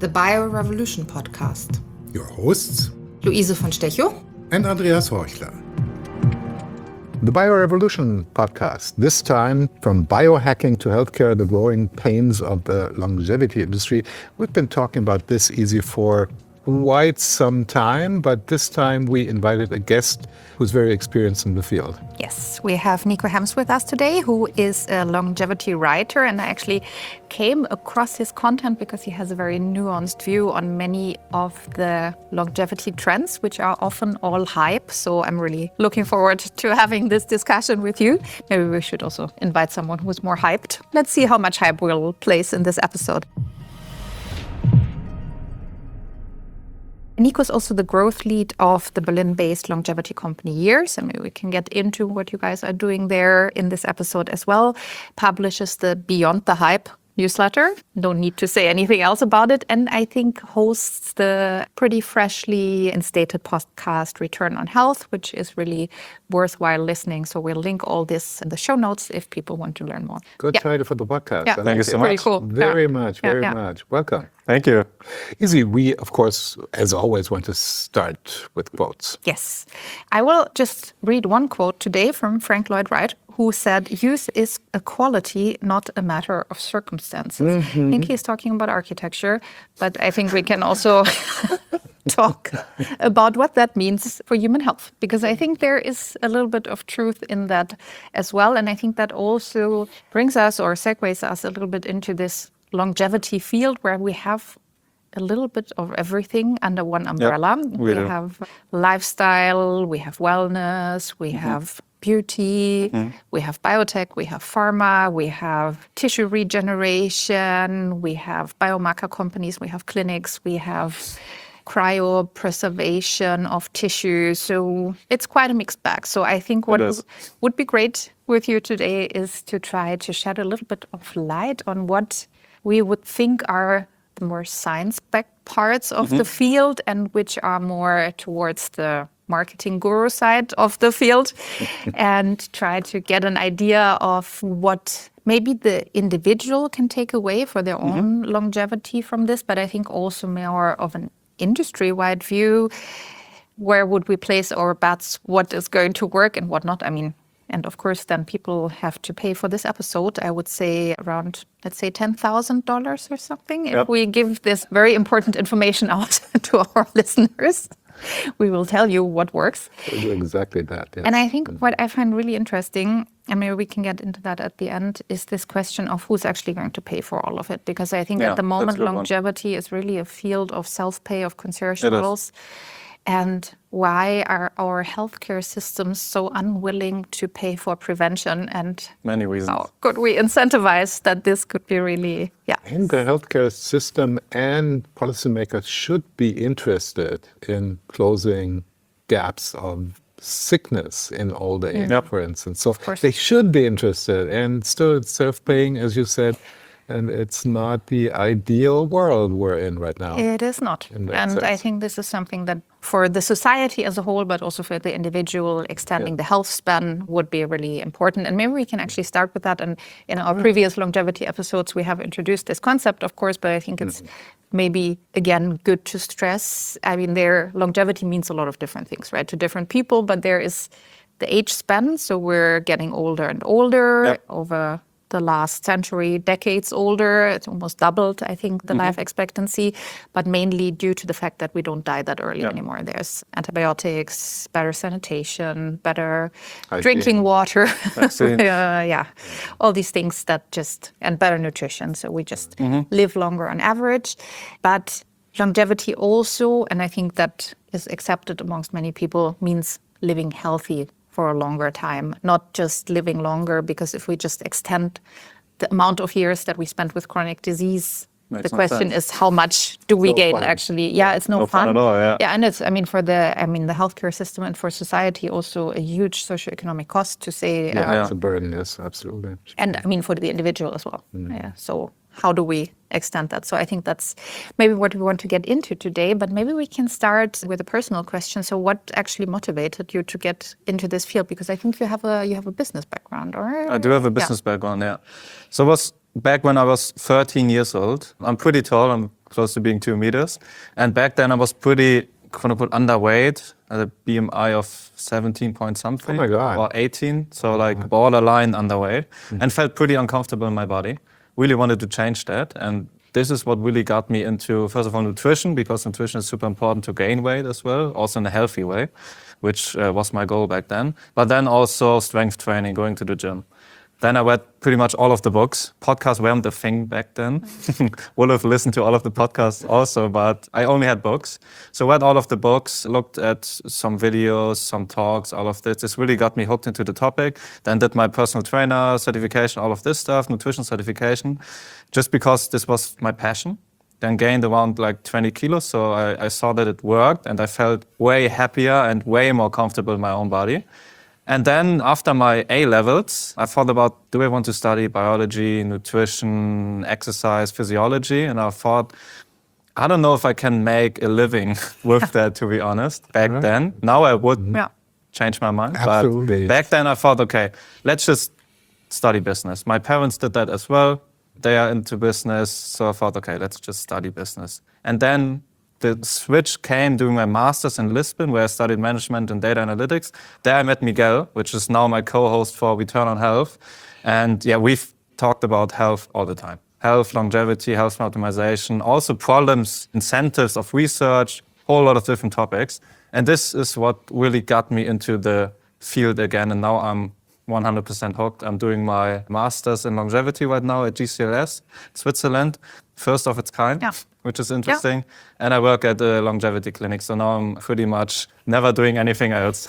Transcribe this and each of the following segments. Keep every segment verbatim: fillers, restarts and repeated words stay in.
the BioRevolution podcast. Your hosts, Luise von Stechow and Andreas Horchler. The BioRevolution podcast, this time from biohacking to healthcare, the growing pains of the longevity industry. We've been talking about this easy for quite some time, but this time we invited a guest who's very experienced in the field. Yes, we have Nico Hems with us today, who is a longevity writer, and I actually came across his content because he has a very nuanced view on many of the longevity trends, which are often all hype. So I'm really looking forward to having this discussion with you. Maybe we should also invite someone who's more hyped. Let's see how much hype we'll place in this episode. Nico is also the growth lead of the Berlin-based longevity company Years. I mean, we can get into what you guys are doing there in this episode as well. Publishes the Beyond the Hype newsletter. Don't need to say anything else about it. And I think hosts the pretty freshly instated podcast Return on Health, which is really worthwhile listening. So we'll link all this in the show notes if people want to learn more. Good yeah. title for the podcast. Yeah. Thank you so much. Pretty cool. Very yeah. much, Yeah, very yeah. much. Welcome. Thank you. Easy. We, of course, as always, want to start with quotes. Yes. I will just read one quote today from Frank Lloyd Wright, who said, "Youth is a quality, not a matter of circumstances." Mm-hmm. I think he's talking about architecture, but I think we can also talk about what that means for human health, because I think there is a little bit of truth in that as well. And I think that also brings us or segues us a little bit into this longevity field where we have a little bit of everything under one umbrella. Yep, we we do. have lifestyle, we have wellness, we mm-hmm. have beauty, mm. we have biotech, we have pharma, we have tissue regeneration, we have biomarker companies, we have clinics, we have cryopreservation of tissue. So it's quite a mixed bag. So I think what w- would be great with you today is to try to shed a little bit of light on what we would think are the more science-backed parts of mm-hmm. the field and which are more towards the marketing guru side of the field and try to get an idea of what maybe the individual can take away for their mm-hmm. own longevity from this, but I think also more of an industry-wide view. Where would we place our bets? What is going to work and what not? I mean, and of course, then people have to pay for this episode. I would say around, let's say, ten thousand dollars or something. Yep. If we give this very important information out to our listeners, we will tell you what works. We'll do exactly that. Yes. And I think what I find really interesting, and maybe we can get into that at the end, is this question of who's actually going to pay for all of it. Because I think yeah, at the moment, longevity one. is really a field of self-pay, of concierge models. And why are our healthcare systems so unwilling to pay for prevention? And many reasons. How could we incentivize that this could be really, yeah. And the healthcare system and policymakers should be interested in closing gaps of sickness in old age, Yep. for instance. So they should be interested. And still it's self-paying, as you said. And it's not the ideal world we're in right now. It is not. In that And sense. I think this is something that for the society as a whole, but also for the individual, extending Yeah. the health span would be really important. And maybe we can actually start with that. And in our previous longevity episodes, we have introduced this concept, of course, but I think it's mm-hmm. maybe, again, good to stress. I mean, their longevity means a lot of different things, right, to different people, but there is the age span. So we're getting older and older Yep. over the last century, decades older. It's almost doubled, I think, the mm-hmm. life expectancy, but mainly due to the fact that we don't die that early yeah. anymore. There's antibiotics, better sanitation, better I drinking see. water, Vaccines. uh, yeah, all these things that just, and better nutrition. So we just mm-hmm. live longer on average. But longevity also, and I think that is accepted amongst many people, means living healthy for a longer time, not just living longer, because if we just extend the amount of years that we spend with chronic disease, Makes the no question sense. is how much do we No gain fun. actually? Yeah, it's no, No fun at all, yeah. Yeah, and it's, I mean, for the, I mean, the healthcare system and for society also a huge socioeconomic cost to say, Yeah, uh, Yeah. it's a burden, yes, absolutely. and I mean for the individual as well. Yeah, so how do we extend that? So I think that's maybe what we want to get into today, but maybe we can start with a personal question. So what actually motivated you to get into this field? Because I think you have a you have a business background, or? I do have a business yeah. background, yeah. So it was back when I was thirteen years old. I'm pretty tall, I'm close to being two meters. And back then I was pretty, quote unquote, underweight, at a B M I of seventeen point something. Oh my God. Or eighteen, so like borderline underweight, Mm. and felt pretty uncomfortable in my body. Really wanted to change that. And this is what really got me into, first of all, nutrition, because nutrition is super important to gain weight as well, also in a healthy way, which uh, was my goal back then. But then also strength training, going to the gym. Then I read pretty much all of the books. Podcasts weren't the thing back then. Would have listened to all of the podcasts also, but I only had books. So read all of the books, looked at some videos, some talks, all of this. This really got me hooked into the topic. Then did my personal trainer certification, all of this stuff, nutrition certification, just because this was my passion. Then gained around like twenty kilos. So I, I saw that it worked and I felt way happier and way more comfortable in my own body. And then after my A levels, I thought about, do I want to study biology, nutrition, exercise, physiology? And I thought, I don't know if I can make a living with that, to be honest, back Right. then. Now I would Yeah. change my mind. Absolutely. But back then I thought, okay, let's just study business. My parents did that as well. They are into business. So I thought, okay, let's just study business. And then the switch came during my master's in Lisbon, where I studied management and data analytics. There I met Miguel, which is now my co-host for Return on Health. And yeah, we've talked about health all the time. Health, longevity, health optimization, also problems, incentives of research, whole lot of different topics. And this is what really got me into the field again. And now I'm one hundred percent hooked. I'm doing my master's in longevity right now at G C L S, Switzerland, first of its kind, Yeah. which is interesting. And I work at a longevity clinic, so now I'm pretty much never doing anything else.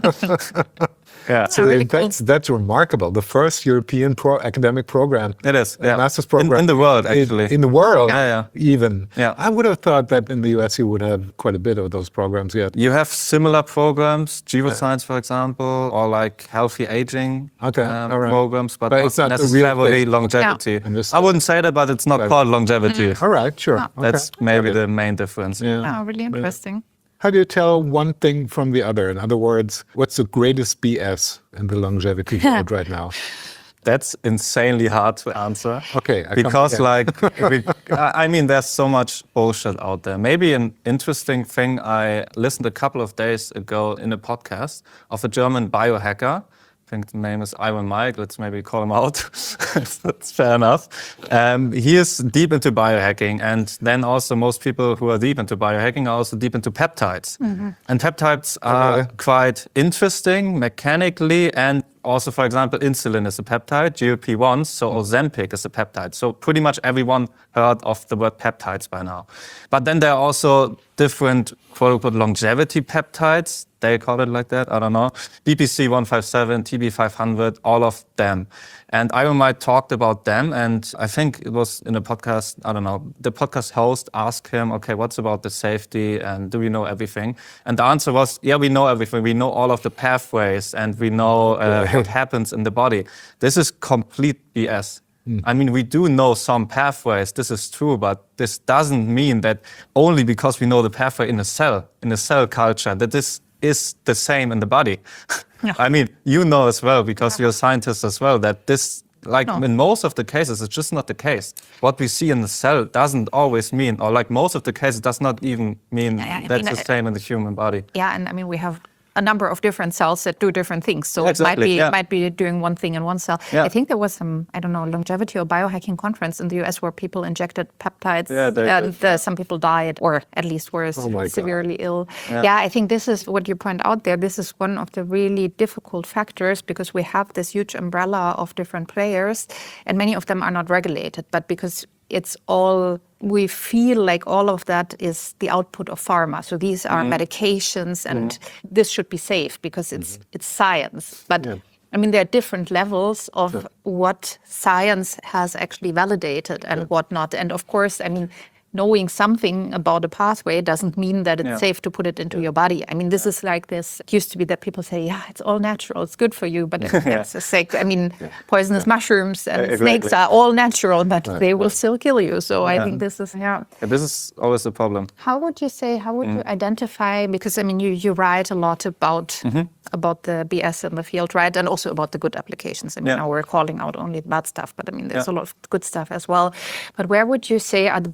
Yeah, So really that's, that's remarkable. The first European pro academic program. it is. Yeah. Master's In- program. in the world, in- actually. In, the world, Yeah, yeah. even. Yeah. I would have thought that in the U S you would have quite a bit of those programs yet. You have similar programs, Geoscience, for example, or like healthy aging Okay, um, all right. programs, but, But not it's not the real necessarily thing. longevity. Yeah. Understood. I wouldn't say that, but it's not Right. called longevity. All right, sure. Okay. That's maybe the main difference. Yeah. Oh, really interesting. How do you tell one thing from the other? In other words, what's the greatest B S in the longevity field right now? That's insanely hard to answer. Okay, I come- because yeah. like, we, I I mean, there's so much bullshit out there. Maybe an interesting thing, I listened a couple of days ago in a podcast of a German biohacker. I think the name is Iron Mike. Let's maybe call him out. That's fair enough. Um, he is deep into biohacking. And then also most people who are deep into biohacking are also deep into peptides. And peptides are Okay. quite interesting mechanically, and also, for example, insulin is a peptide, G L P one, so Ozempic is a peptide. So pretty much everyone heard of the word peptides by now. But then there are also different, quote-unquote, longevity peptides. They call it like that, I don't know. B P C one fifty-seven, T B five hundred, all of them. And Iron Mike talked about them, and I think it was in a podcast, I don't know, the podcast host asked him, okay, what's about the safety and do we know everything? And the answer was, yeah, we know everything. We know all of the pathways and we know uh, what happens in the body. This is complete B S. I mean, we do know some pathways, this is true, but this doesn't mean that only because we know the pathway in a cell, in a cell culture, that this is the same in the body. Yeah. I mean, you know as well, because you're a scientist as well, that this, like No. in most of the cases, it's just not the case. What we see in the cell doesn't always mean, or like most of the cases does not even mean Yeah, yeah, I that's mean, the uh, same in the human body. Yeah, and I mean, we have a number of different cells that do different things. So Yeah, it might exactly, be yeah. might be doing one thing in one cell. Yeah. I think there was some, I don't know, longevity or biohacking conference in the U S where people injected peptides Yeah, they and did. uh, some people died or at least were Oh my God. severely ill. Yeah. Yeah. I think this is what you point out there. This is one of the really difficult factors because we have this huge umbrella of different players and many of them are not regulated. But because it's all, we feel like all of that is the output of pharma. So these are medications and this should be safe because it's it's science. But I mean, there are different levels of what science has actually validated and what not. And of course, I mean, knowing something about a pathway doesn't mean that it's Yeah. safe to put it into your body. I mean, this is like this, it used to be that people say, yeah, it's all natural, it's good for you, but it's a sick, I mean, poisonous mushrooms and Exactly. snakes are all natural, but they will still kill you. So I think this is, yeah. Yeah, this is always the problem. How would you say, how would you identify, because I mean, you, you write a lot about about the B S in the field, right? And also about the good applications. I mean, Yeah. now we're calling out only the bad stuff, but I mean, there's Yeah. a lot of good stuff as well. But where would you say are the biggest,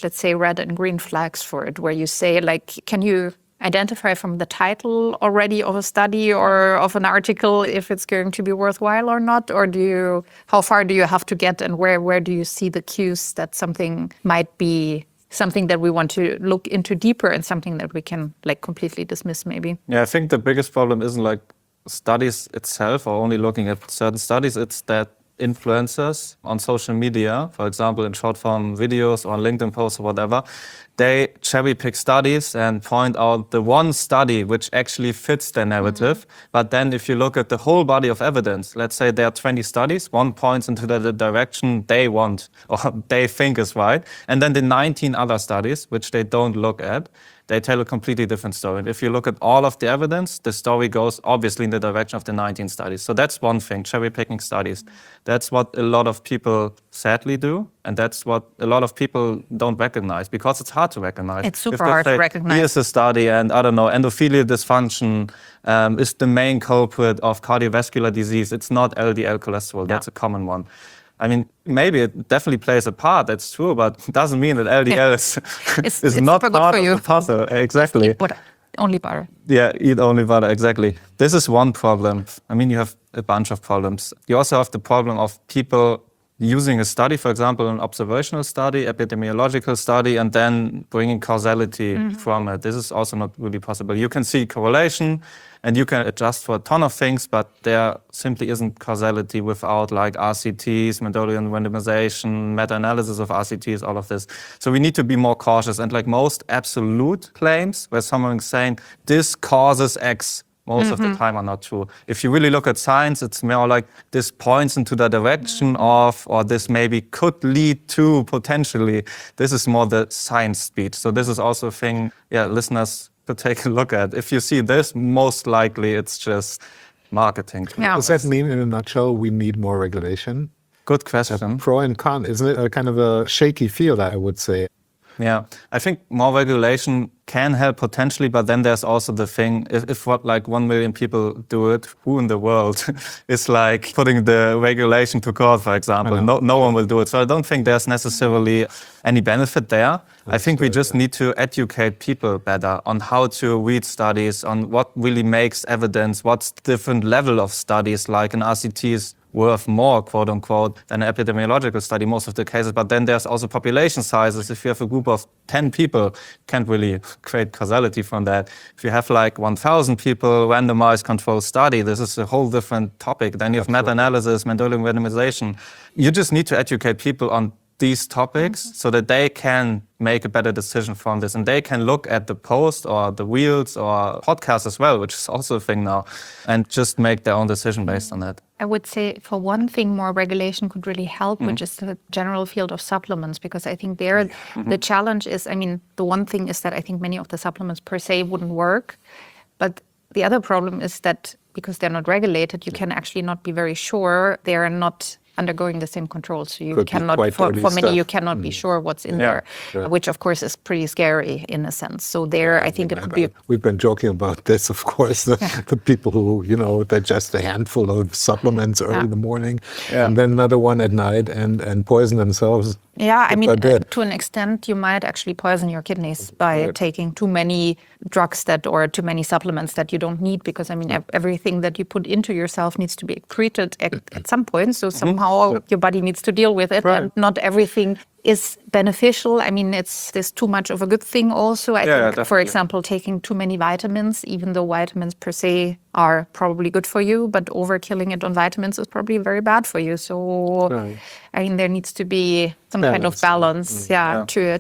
let's say, red and green flags for it, where you say, like, can you identify from the title already of a study or of an article if it's going to be worthwhile or not? Or do you, how far do you have to get, and where, where do you see the cues that something might be something that we want to look into deeper and something that we can like completely dismiss maybe? Yeah, I think the biggest problem isn't like studies itself or only looking at certain studies. It's that influencers on social media, for example, in short form videos or LinkedIn posts or whatever, they cherry pick studies and point out the one study which actually fits their narrative. Mm-hmm. But then if you look at the whole body of evidence, let's say there are twenty studies, one points into the, the direction they want or they think is right. And then the nineteen other studies, which they don't look at, they tell a completely different story. And if you look at all of the evidence, the story goes obviously in the direction of the nineteen studies. So that's one thing, cherry picking studies. That's what a lot of people sadly do. And that's what a lot of people don't recognize because it's hard to recognize. It's super hard say, to recognize. Here's a study and I don't know, endothelial dysfunction um, is the main culprit of cardiovascular disease. It's not L D L cholesterol. Yeah. That's a common one. I mean, maybe it definitely plays a part, that's true, but it doesn't mean that L D L yeah. is, it's, is it's not part of the puzzle. Exactly. Eat butter. Only butter. Yeah, eat only butter, exactly. This is one problem. I mean, you have a bunch of problems. You also have the problem of people using a study, for example, an observational study, epidemiological study, and then bringing causality mm-hmm. from it. This is also not really possible. You can see correlation and you can adjust for a ton of things, but there simply isn't causality without like R C Ts, Mendelian randomization, meta-analysis of R C Ts, all of this. So we need to be more cautious. And like most absolute claims where someone is saying, this causes X, most mm-hmm. of the time are not true. If you really look at science, it's more like this points into the direction mm-hmm. of, or this maybe could lead to potentially. This is more the science speech. So this is also a thing, yeah, listeners could take a look at. If you see this, most likely it's just marketing. Yeah. Does that mean in a nutshell we need more regulation? Good question. Pro and con, isn't it a kind of a shaky field, I would say? Yeah, I think more regulation can help potentially, but then there's also the thing, if, if what like one million people do it, who in the world is like putting the regulation to court, for example? No, no one will do it. So I don't think there's necessarily any benefit there. That's I think we just need to educate people better on how to read studies, on what really makes evidence, what's the different level of studies, like an R C T is worth more, quote unquote, than an epidemiological study, most of the cases. But then there's also population sizes. If you have a group of ten people, can't really create causality from that. If you have like one thousand people, randomized controlled study, this is a whole different topic. Then you have meta-analysis, Mendelian randomization. You just need to educate people on these topics mm-hmm. so that they can make a better decision from this. And they can look at the post or the reels or podcasts as well, which is also a thing now, and just make their own decision based on that. I would say for one thing, more regulation could really help, mm-hmm. which is the general field of supplements, because I think there mm-hmm. the challenge is, I mean, the one thing is that I think many of the supplements per se wouldn't work. But the other problem is that because they're not regulated, you can actually not be very sure they are not undergoing the same controls. So you Could cannot, for, for many, you cannot mm. be sure what's in yeah, there, sure. which of course is pretty scary in a sense. So there, I think it could be... We've been joking about this, of course, the, yeah. the people who, you know, digest a handful of supplements early yeah. in the morning yeah. and then another one at night and, and poison themselves. Yeah, I mean, uh, to an extent, you might actually poison your kidneys by right. taking too many drugs that or too many supplements that you don't need, because, I mean, ev- everything that you put into yourself needs to be excreted at, at some point. So somehow mm-hmm. your body needs to deal with it. Right. And not everything is beneficial. I mean, it's there's too much of a good thing also. I yeah, think, for example, taking too many vitamins, even though vitamins per se are probably good for you, but overkilling it on vitamins is probably very bad for you. So, right. I mean, there needs to be some balance. kind of balance mm, yeah, yeah. to it.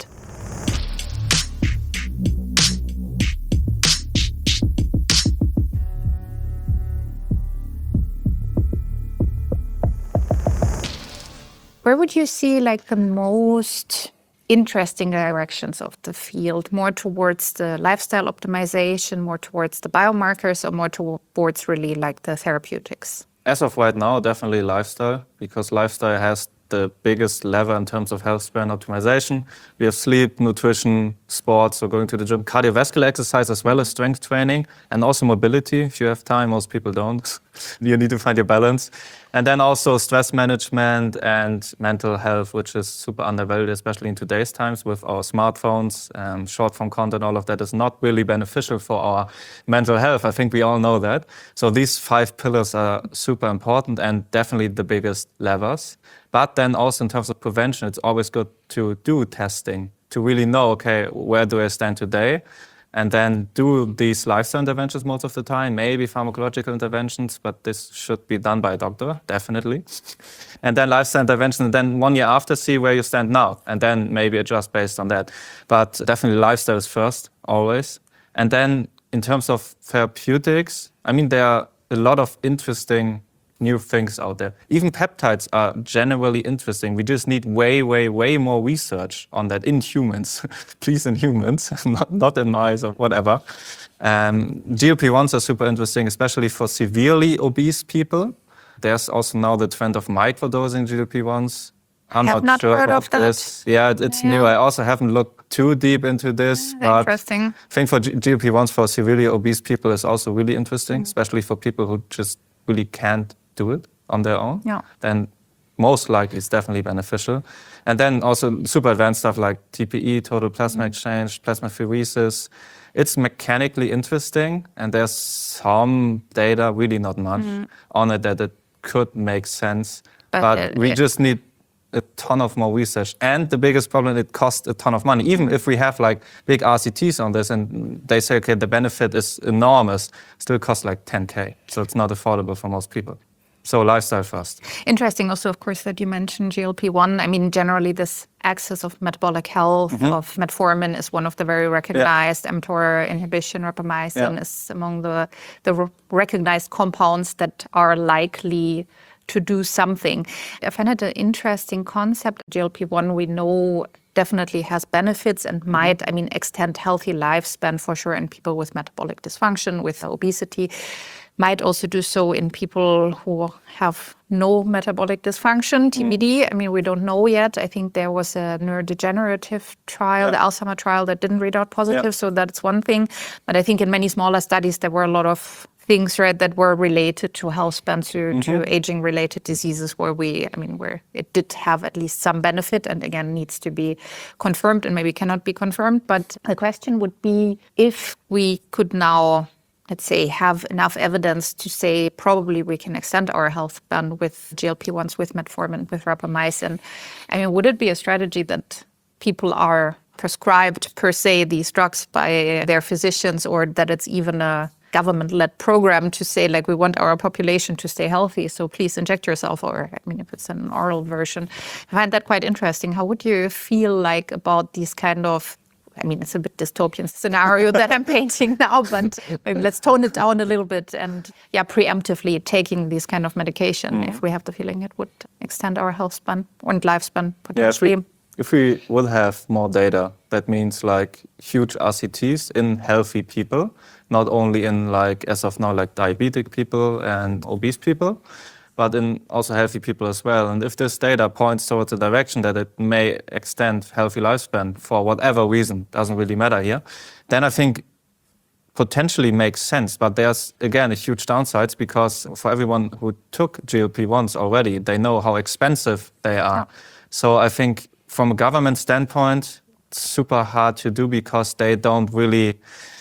Where would you see like the most interesting directions of the field? More towards the lifestyle optimization, more towards the biomarkers, or more towards really like the therapeutics? As of right now, definitely lifestyle, because lifestyle has the biggest lever in terms of health span optimization. We have sleep, nutrition, sports, so going to the gym, cardiovascular exercise as well as strength training, and also mobility. If you have time, most people don't. You need to find your balance. And then also stress management and mental health, which is super undervalued, especially in today's times with our smartphones, um, short form content, all of that is not really beneficial for our mental health. I think we all know that. So these five pillars are super important and definitely the biggest levers. But then also in terms of prevention, it's always good to do testing, to really know, okay, where do I stand today? And then do these lifestyle interventions most of the time, maybe pharmacological interventions, but this should be done by a doctor, definitely. And then lifestyle intervention, and then one year after, see where you stand now, and then maybe adjust based on that. But definitely lifestyle is first, always. And then in terms of therapeutics, I mean, there are a lot of interesting new things out there. Even peptides are generally interesting. We just need way, way, way more research on that in humans. Please, in humans, not, not in mice or whatever. Um, G L P ones are super interesting, especially for severely obese people. There's also now the trend of microdosing G L P ones. I'm have not, not sure heard about of that. this. Yeah, it's Yeah. new. I also haven't looked too deep into this. But Interesting. I think for G L P ones for severely obese people is also really interesting, Mm. especially for people who just really can't do it on their own. Yeah. Then most likely it's definitely beneficial. And then also super advanced stuff like T P E, total plasma Mm. exchange, plasmapheresis. It's mechanically interesting, and there's some data, really not much, on it that it could make sense. But, But, uh, we it- just need a ton of more research. And the biggest problem, it costs a ton of money. Even if we have like big R C Ts on this and they say, okay, the benefit is enormous, still costs like ten K. So it's not affordable for most people. So lifestyle first. Interesting also, of course, that you mentioned G L P one. I mean, generally this axis of metabolic health, of metformin is one of the very recognized. mTOR inhibition, rapamycin Yeah. is among the, the re- recognized compounds that are likely to do something. I find it an interesting concept. G L P one, we know, definitely has benefits and might, I mean, extend healthy lifespan for sure in people with metabolic dysfunction, with obesity. Might also do so in people who have no metabolic dysfunction, T B D. I mean, we don't know yet. I think there was a neurodegenerative trial, the Alzheimer trial, that didn't read out positive. Yeah. So that's one thing. But I think in many smaller studies, there were a lot of things, right, that were related to health span, to, to aging-related diseases where we, I mean, where it did have at least some benefit and again needs to be confirmed and maybe cannot be confirmed. But the question would be if we could now, let's say, have enough evidence to say probably we can extend our health span with G L P ones, with metformin, with rapamycin. I mean, would it be a strategy that people are prescribed per se these drugs by their physicians, or that it's even a government-led program to say, like, we want our population to stay healthy, so please inject yourself, or, I mean, if it's an oral version. I find that quite interesting. How would you feel like about these kind of, I mean, it's a bit dystopian scenario that I'm painting now, but maybe let's tone it down a little bit and, yeah, preemptively taking this kind of medication if we have the feeling it would extend our health span and lifespan Yeah, if potentially. we, if we would have more data, that means like huge R C Ts in healthy people, not only in like, as of now, like diabetic people and obese people, but in also healthy people as well. And if this data points towards a direction that it may extend healthy lifespan for whatever reason, doesn't really matter here, then I think potentially makes sense. But there's, again, a huge downsides, because for everyone who took G L P ones already, they know how expensive they are. Yeah. So I think from a government standpoint, it's super hard to do, because they don't really,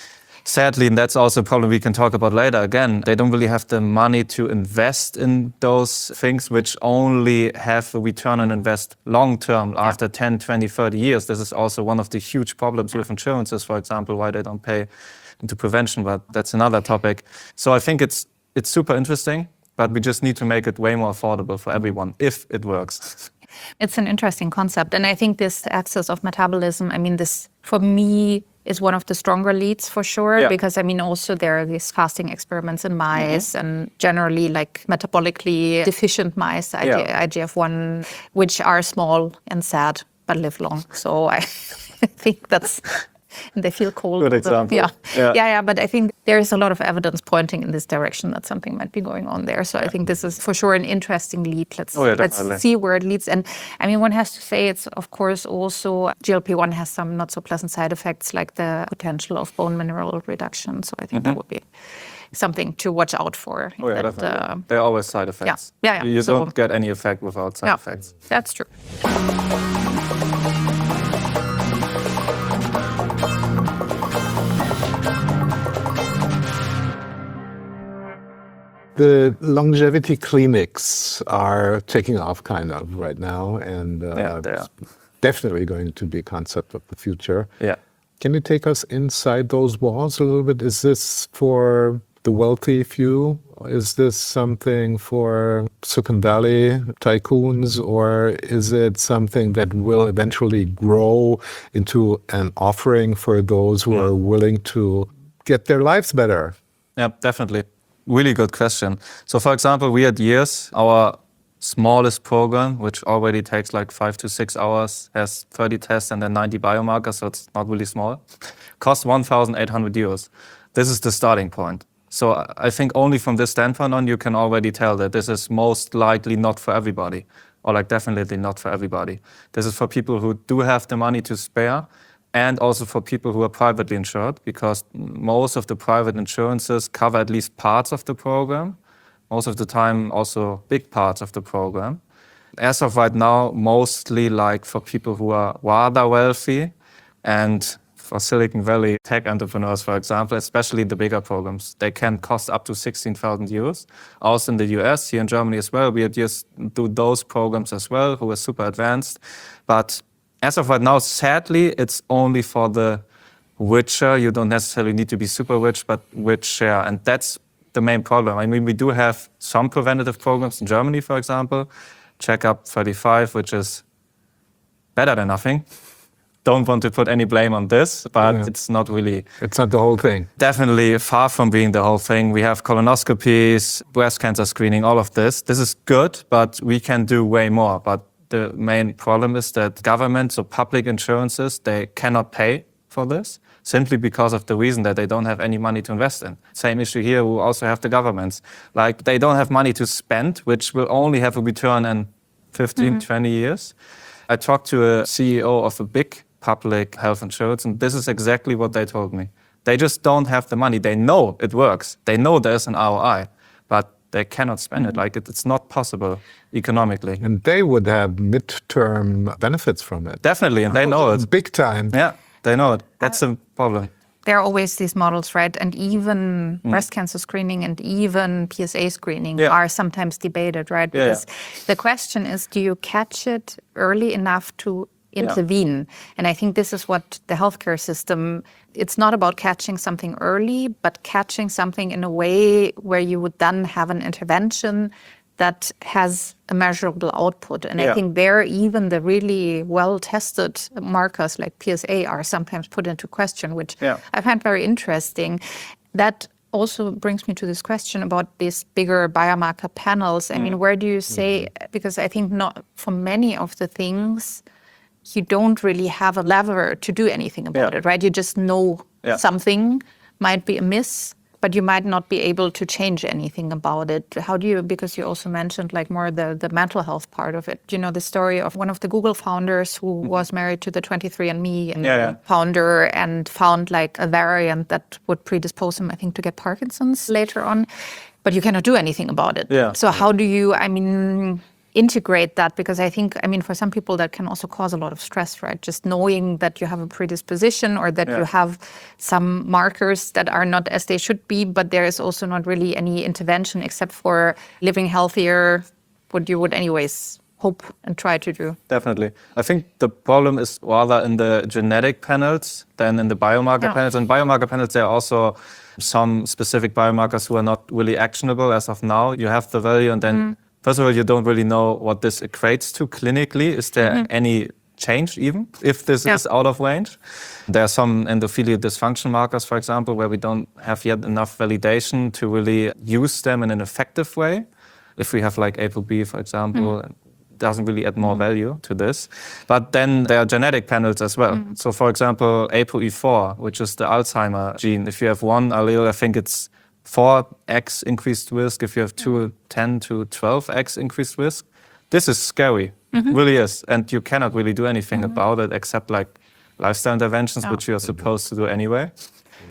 sadly, and that's also a problem we can talk about later again, they don't really have the money to invest in those things which only have a return on invest long term after ten, twenty, thirty years. This is also one of the huge problems with insurances, for example, why they don't pay into prevention, but that's another topic. So I think it's it's super interesting, but we just need to make it way more affordable for everyone if it works. It's an interesting concept. And I think this axis of metabolism, I mean, this, for me, is one of the stronger leads for sure, Yeah. because I mean, also there are these fasting experiments in mice and generally like metabolically deficient mice, Yeah. I G F one, which are small and sad but live long. So I think that's, and they feel cold. Good example. Yeah. Yeah. yeah, yeah. But I think there is a lot of evidence pointing in this direction that something might be going on there. So I think this is for sure an interesting lead. Let's Oh, yeah, let's definitely. see where it leads. And I mean, one has to say it's, of course, also G L P one has some not so pleasant side effects, like the potential of bone mineral reduction. So I think that would be something to watch out for. Oh, yeah, that, definitely. uh, There are always side effects. Yeah, yeah, yeah. You So- don't get any effect without side yeah, effects. that's true. The longevity clinics are taking off kind of right now, and uh, Yeah, they are. it's definitely going to be a concept of the future. Yeah. Can you take us inside those walls a little bit? Is this for the wealthy few? Is this something for Silicon Valley tycoons, or is it something that will eventually grow into an offering for those who are willing to get their lives better? Yeah, definitely. Really good question. So, for example, we at Years, our smallest program, which already takes like five to six hours, has thirty tests and then ninety biomarkers, so it's not really small, costs one thousand eight hundred euros. This is the starting point. So I think only from this standpoint on, you can already tell that this is most likely not for everybody, or like definitely not for everybody. This is for people who do have the money to spare, and also for people who are privately insured, because most of the private insurances cover at least parts of the program. Most of the time, also big parts of the program. As of right now, mostly like for people who are rather wealthy, and for Silicon Valley tech entrepreneurs, for example, especially the bigger programs, they can cost up to sixteen thousand euros. Also in the U S, here in Germany as well, we just do those programs as well, who are super advanced. But as of right now, sadly, it's only for the richer. You don't necessarily need to be super rich, but rich, yeah, and that's the main problem. I mean, we do have some preventative programs in Germany, for example, Checkup thirty-five, which is better than nothing. Don't want to put any blame on this, but Yeah. it's not really, It's not the whole thing. definitely far from being the whole thing. We have colonoscopies, breast cancer screening, all of this. This is good, but we can do way more. But the main problem is that governments or public insurances, they cannot pay for this, simply because of the reason that they don't have any money to invest in. Same issue here, we also have the governments. Like, they don't have money to spend, which will only have a return in fifteen, twenty years. I talked to a C E O of a big public health insurance, and this is exactly what they told me. They just don't have the money. They know it works. They know there's an R O I, but they cannot spend it. Like, it, it's not possible economically. And they would have midterm benefits from it. Definitely, and they know it. Big time. Yeah, they know it. That's the problem. There are always these models, right? And even breast cancer screening and even P S A screening Yeah. are sometimes debated, right? Yeah, Because the question is, do you catch it early enough to intervene? And I think this is what the healthcare system, it's not about catching something early, but catching something in a way where you would then have an intervention that has a measurable output. And I Yeah. think there, even the really well-tested markers like P S A are sometimes put into question, which Yeah. I find very interesting. That also brings me to this question about these bigger biomarker panels. I mean, where do you say, because I think not for many of the things, you don't really have a lever to do anything about Yeah. it, right? You just know Yeah. something might be amiss, but you might not be able to change anything about it. How do you, because you also mentioned like more the, the mental health part of it. Do you know the story of one of the Google founders who was married to the twenty-three and me and Yeah, yeah. founder and found like a variant that would predispose him, I think, to get Parkinson's later on, but you cannot do anything about it. Yeah. So how do you, I mean, integrate that? Because I think, I mean, for some people that can also cause a lot of stress, right? Just knowing that you have a predisposition or that Yeah. you have some markers that are not as they should be, but there is also not really any intervention except for living healthier, what you would anyways hope and try to do. Definitely. I think the problem is rather in the genetic panels than in the biomarker Yeah. panels. And biomarker panels, there are also some specific biomarkers who are not really actionable as of now. You have the value, and then, first of all, you don't really know what this equates to clinically. Is there any change even if this Yeah. is out of range? There are some endothelial dysfunction markers, for example, where we don't have yet enough validation to really use them in an effective way. If we have like A P O B, for example, doesn't really add more value to this. But then there are genetic panels as well. So for example, A P O E four, which is the Alzheimer gene, if you have one allele, I think it's four x increased risk. If you have two, ten to twelve x increased risk. This is scary, really is. And you cannot really do anything about it except like lifestyle interventions, Yeah. which you're supposed to do anyway.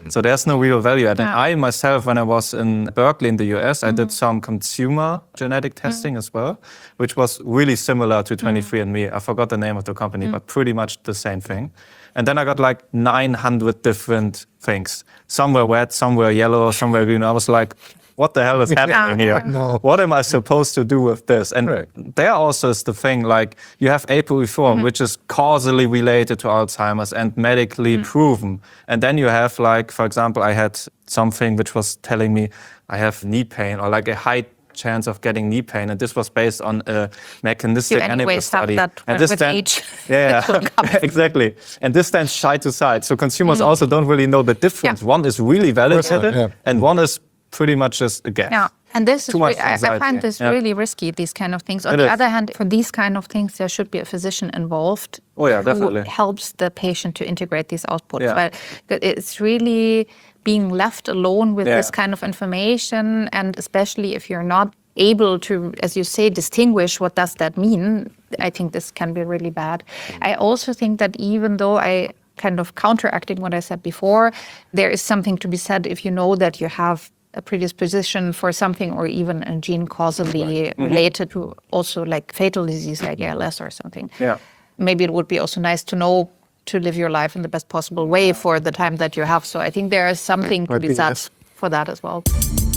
So there's no real value add. And Yeah. I myself, when I was in Berkeley in the U S, I did some consumer genetic testing as well, which was really similar to twenty-three and me. I forgot the name of the company, but pretty much the same thing. And then I got like nine hundred different things. Some were red, some were yellow, some were green. I was like, what the hell is happening here? No. What am I supposed to do with this? And Right. there also is the thing, like you have apiiform, which is causally related to Alzheimer's and medically proven. And then you have like, for example, I had something which was telling me I have knee pain or like a high chance of getting knee pain, and this was based on a mechanistic You anyway animal stop study. that and with then, age. yeah, It will come. exactly. And this stands side to side. So consumers also don't really know the difference. Yeah. One is really validated, yeah. and one is pretty much just a guess. Yeah, and this is Too much re- I, I anxiety. find this Yeah. really risky. These kind of things. On It the is. other hand, for these kind of things, there should be a physician involved. Oh, yeah, who definitely. helps the patient to integrate these outputs. Yeah. But that it's really being left alone with Yeah. this kind of information, and especially if you're not able to, as you say, distinguish what does that mean, I think this can be really bad. I also think that even though I kind of counteracting what I said before, there is something to be said if you know that you have a predisposition for something or even a gene causally related to also like fatal disease like A L S or something. Yeah. Maybe it would be also nice to know to live your life in the best possible way for the time that you have. So I think there is something to Might be be said nice. for that as well.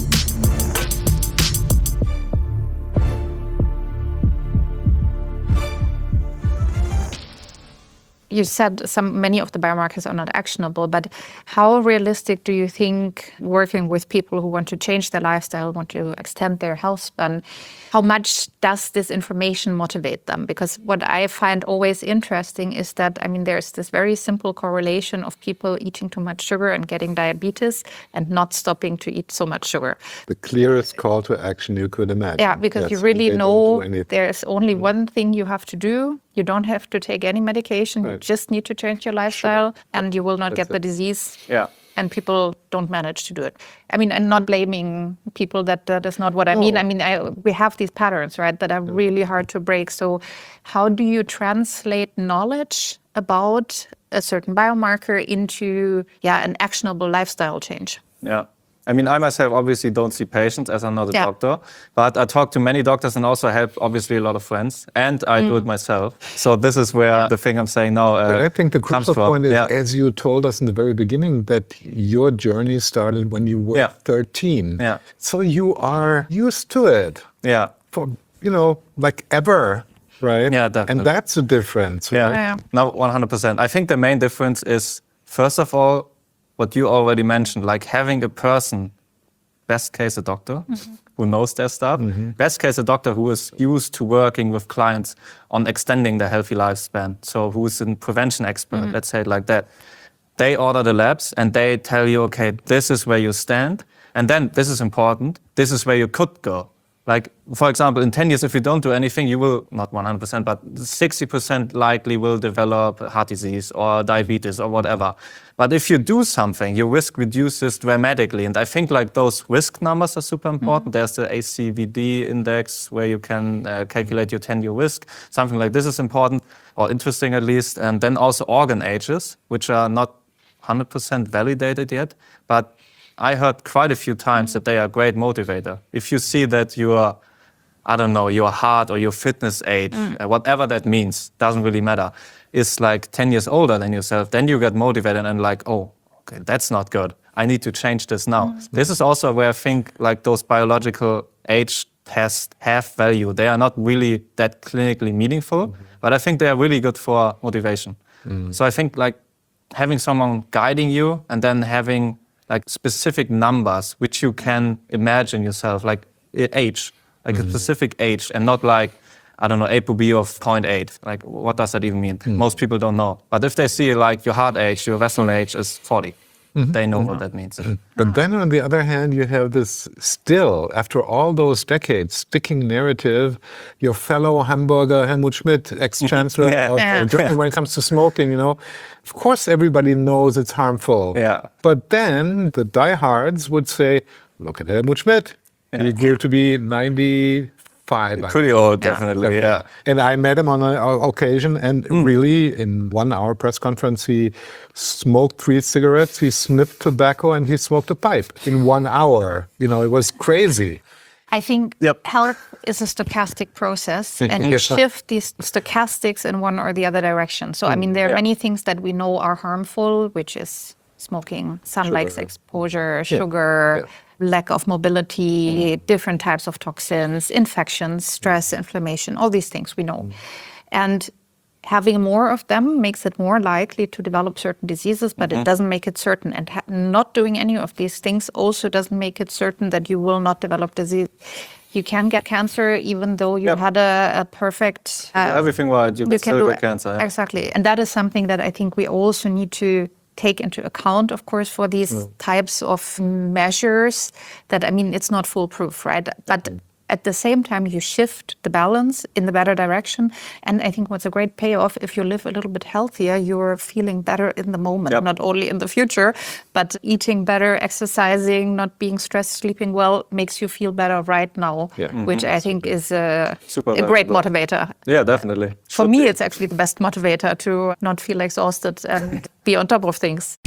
You said some many of the biomarkers are not actionable, but how realistic do you think working with people who want to change their lifestyle, want to extend their health span, how much does this information motivate them? Because what I find always interesting is that, I mean, there's this very simple correlation of people eating too much sugar and getting diabetes and not stopping to eat so much sugar. The clearest call to action you could imagine. Yeah, because Yes, you and really they don't know do anything. there's only one thing you have to do. You don't have to take any medication. You Right. just need to change your lifestyle and you will not get That's the it. disease. Yeah. And people don't manage to do it. I mean, I'm not blaming people. That that is not what I mean. I mean, I, we have these patterns, right, that are really hard to break. So how do you translate knowledge about a certain biomarker into, yeah, an actionable lifestyle change? Yeah. I mean, I myself obviously don't see patients as I'm not a Yeah. doctor, but I talk to many doctors and also help obviously a lot of friends, and I do it myself. So this is where the thing I'm saying now uh, But I think the comes crucial from. point is, yeah. as you told us in the very beginning, that your journey started when you were Yeah. thirteen. Yeah. So you are used to it Yeah. for, you know, like ever, right? Yeah, And definitely. that's the difference. Yeah. right? Yeah. No, one hundred percent. I think the main difference is, first of all, what you already mentioned, like having a person, best case a doctor, who knows their stuff, best case a doctor who is used to working with clients on extending their healthy lifespan, so who's a prevention expert, let's say it like that. They order the labs and they tell you, okay, this is where you stand, and then this is important, this is where you could go. Like, for example, in ten years, if you don't do anything, you will, not one hundred percent, but sixty percent likely will develop heart disease or diabetes or whatever. But if you do something, your risk reduces dramatically. And I think like those risk numbers are super important. There's the A C V D index where you can uh, calculate your ten-year risk. Something like this is important, or interesting at least. And then also organ ages, which are not one hundred percent validated yet, but I heard quite a few times that they are a great motivator. If you see that your, I don't know, your heart or your fitness age, uh, whatever that means, doesn't really matter, is like ten years older than yourself, then you get motivated and like, oh, okay, that's not good. I need to change this now. This is also where I think like those biological age tests have value. They are not really that clinically meaningful, but I think they are really good for motivation. So I think like having someone guiding you and then having like specific numbers which you can imagine yourself, like i- age, like a specific age, and not like, I don't know, ApoB of zero point eight. Like, what does that even mean? Most people don't know. But if they see like your heart age, your vessel age is forty, they know what that means. But then on the other hand, you have this still, after all those decades, sticking narrative, your fellow Hamburger Helmut Schmidt, ex-chancellor Yeah. of Yeah. Germany, when it comes to smoking, you know, of course everybody knows it's harmful. Yeah. But then the diehards would say, look at Helmut Schmidt. He grew to be five. Pretty old, definitely, yeah. And I met him on an occasion, and Mm. really, in one hour press conference, he smoked three cigarettes, he sniffed tobacco, and he smoked a pipe in one hour. You know, it was crazy. I think Yep. health is a stochastic process, and you Yeah. shift these stochastics in one or the other direction. So, I mean, there are Yeah. many things that we know are harmful, which is smoking, sunlight Sugar. exposure, sugar, lack of mobility, different types of toxins, infections, stress, inflammation, all these things we know. And having more of them makes it more likely to develop certain diseases, but it doesn't make it certain. And ha- not doing any of these things also doesn't make it certain that you will not develop disease. You can get cancer even though you Yep. had a, a perfect... uh, Everything right, you, can still do get cancer. Yeah. Exactly. And that is something that I think we also need to take into account, of course, for these types of measures that, I mean, it's not foolproof, right? But at the same time, you shift the balance in the better direction. And I think what's a great payoff, if you live a little bit healthier, you're feeling better in the moment, Yep. not only in the future, but eating better, exercising, not being stressed, sleeping well, makes you feel better right now, Yeah. which I think is a, Super a great valuable. motivator. Yeah, definitely. For Should me, be. it's actually the best motivator to not feel exhausted and be on top of things.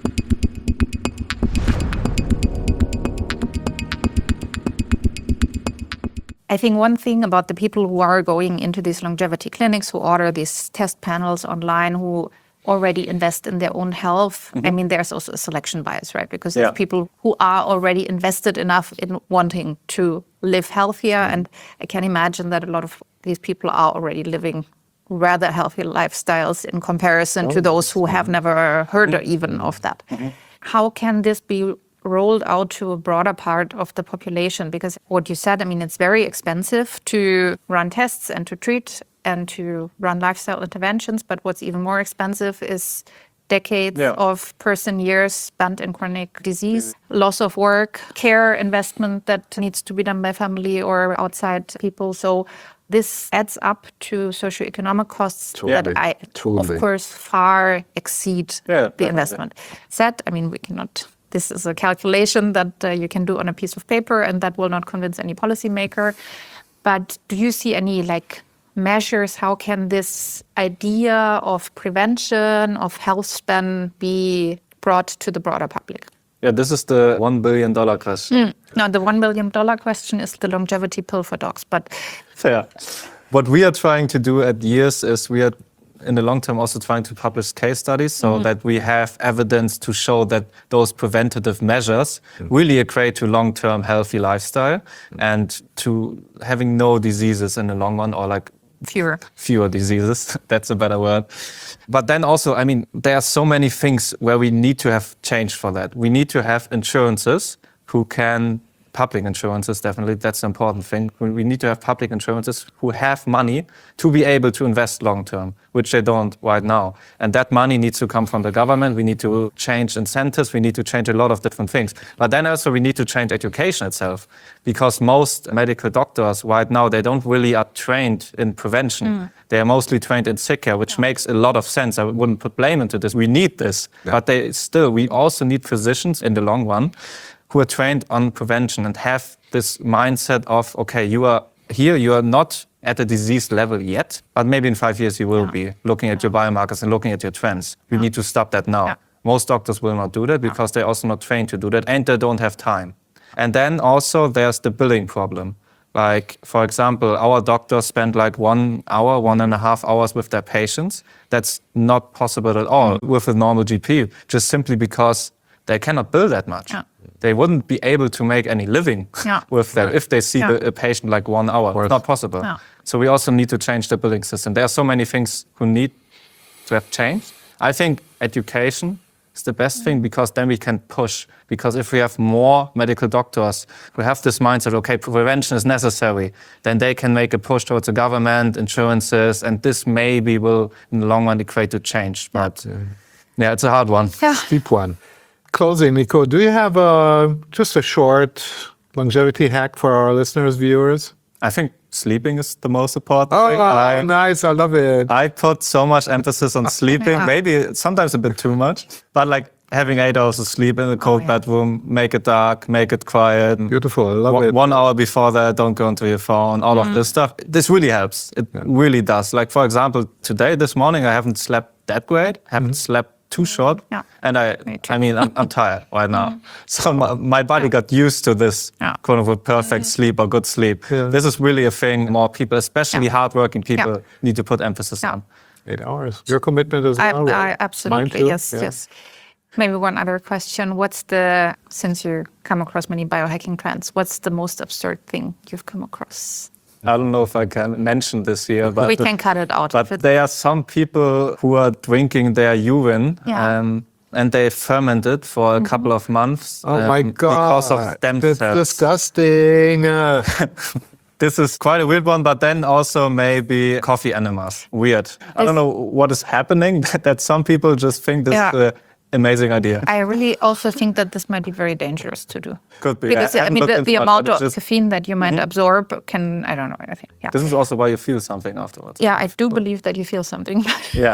I think one thing about the people who are going into these longevity clinics, who order these test panels online, who already invest in their own health, I mean, there's also a selection bias, right? Because Yeah. there's people who are already invested enough in wanting to live healthier. And I can imagine that a lot of these people are already living rather healthy lifestyles in comparison to those who have never heard even of that. How can this be rolled out to a broader part of the population? Because what you said, I mean, it's very expensive to run tests and to treat and to run lifestyle interventions. But what's even more expensive is decades Yeah. of person years spent in chronic disease, loss of work, care investment that needs to be done by family or outside people. So this adds up to socioeconomic costs that Totally. I, Totally. of course, far exceed Yeah, the definitely. investment. Said, I mean, we cannot. This is a calculation that uh, you can do on a piece of paper, and that will not convince any policymaker. But do you see any like measures? How can this idea of prevention, of health span, be brought to the broader public? Yeah, this is the one billion dollar question. No, the one billion dollar question is the longevity pill for dogs. But Fair. What we are trying to do at years is we are in the long term also trying to publish case studies so that we have evidence to show that those preventative measures really equate to long-term healthy lifestyle and to having no diseases in the long run, or like fewer. fewer diseases. That's a better word. But then also, I mean, there are so many things where we need to have change for that. We need to have insurances who can, public insurances, definitely, that's an important thing. We we need to have public insurances who have money to be able to invest long term, which they don't right now. And that money needs to come from the government. We need to change incentives. We need to change a lot of different things. But then also we need to change education itself, because most medical doctors right now, they don't really are trained in prevention. They are mostly trained in sick care, which makes a lot of sense. I wouldn't put blame into this. We need this. But they still, we also need physicians in the long run who are trained on prevention and have this mindset of, okay, you are here, you are not at a disease level yet, but maybe in five years you will be looking at your biomarkers and looking at your trends. You need to stop that now. Yeah. Most doctors will not do that because they're also not trained to do that, and they don't have time. And then also there's the billing problem. Like, for example, our doctors spend like one hour, one and a half hours with their patients. That's not possible at all with a normal G P, just simply because they cannot bill that much. Yeah. They wouldn't be able to make any living Yeah. with them if they see Yeah. the, a patient like one hour. It's not possible. Yeah. So we also need to change the billing system. There are so many things who need to have changed. I think education is the best thing, because then we can push. Because if we have more medical doctors who have this mindset, okay, prevention is necessary, then they can make a push towards the government, insurances, and this maybe will in the long run equate to change. But yeah, it's a hard one. Yeah. Deep one. Closing, Nico, do you have a, just a short longevity hack for our listeners, viewers? I think sleeping is the most important Oh, thing. I, nice. I love it. I put so much emphasis on sleeping, maybe sometimes a bit too much, but like having eight hours of sleep in a cold Oh, yeah. bedroom, make it dark, make it quiet. Beautiful. I love One, it. one hour before that, don't go into your phone, all Mm-hmm. of this stuff. This really helps. It really does. Like, for example, today, this morning, I haven't slept that great, haven't slept too short. Yeah. And I, Me too. I mean, I'm, I'm tired right now. So my, my body got used to this Yeah. quote unquote perfect sleep or good sleep. Yeah. This is really a thing more people, especially Yeah. hardworking people, Yeah. need to put emphasis Yeah. on. Eight hours. Your commitment as I, well. I right? Mine absolutely, too. yes, Yeah. yes. Maybe one other question. What's the, since you come across many biohacking trends, what's the most absurd thing you've come across? I don't know if I can mention this here, but We can cut it out. But if it's- there are some people who are drinking their urine Yeah. um, and they ferment it for a couple of months. Oh um, my God. Because of stem That's cells. disgusting. Uh, This is quite a weird one, but then also maybe coffee enemas. Weird. I don't know what is happening, that some people just think this Yeah. is an amazing idea. I really also think that this might be very dangerous to do. Could be. Because, I I, haven't mean, looked the, into the much, amount but of it's just- caffeine that you might absorb can, I don't know, I think, yeah. This is also why you feel something afterwards. Yeah, I do believe that you feel something. Yeah.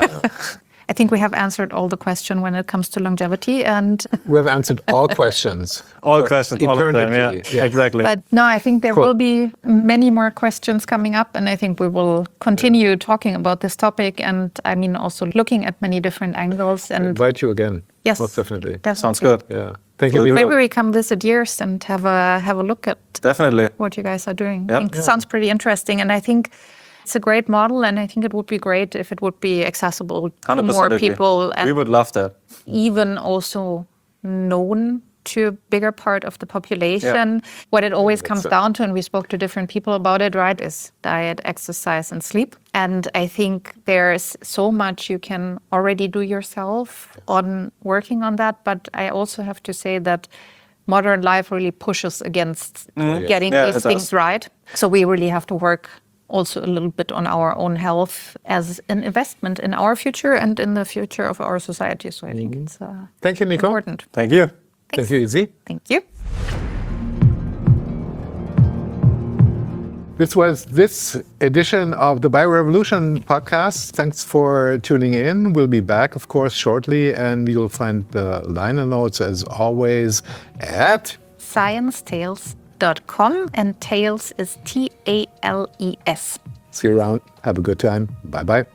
I think we have answered all the question when it comes to longevity. And we have answered all questions. All For questions, all of them. Yeah, eternity. Yeah. exactly. but no, I think there Cool. will be many more questions coming up, and I think we will continue talking about this topic. And I mean, also looking at many different angles. And Invite you again. yes, Most definitely. definitely. Sounds good. Yeah. Thank you. Good. Milo. Maybe we come visit yours and have a have a look at Definitely. what you guys are doing. Yep. I think it sounds pretty interesting, and I think it's a great model. And I think it would be great if it would be accessible one to hundred percent more agree. people, and We would love that. even also known to a bigger part of the population. What it always comes it. down to, and we spoke to different people about it, right, is diet, exercise, and sleep. And I think there's so much you can already do yourself on working on that. But I also have to say that modern life really pushes against getting Yeah, these it does. things right. So we really have to work also a little bit on our own health as an investment in our future and in the future of our society. So I think it's uh, Thank you, Nico. important. Thank you. Thank you, Izzy. Thank you. This was this edition of the Biorevolution podcast. Thanks for tuning in. We'll be back, of course, shortly, and you'll find the liner notes as always at science tales dot com, and Tales is T A L E S. See you around. Have a good time. Bye bye.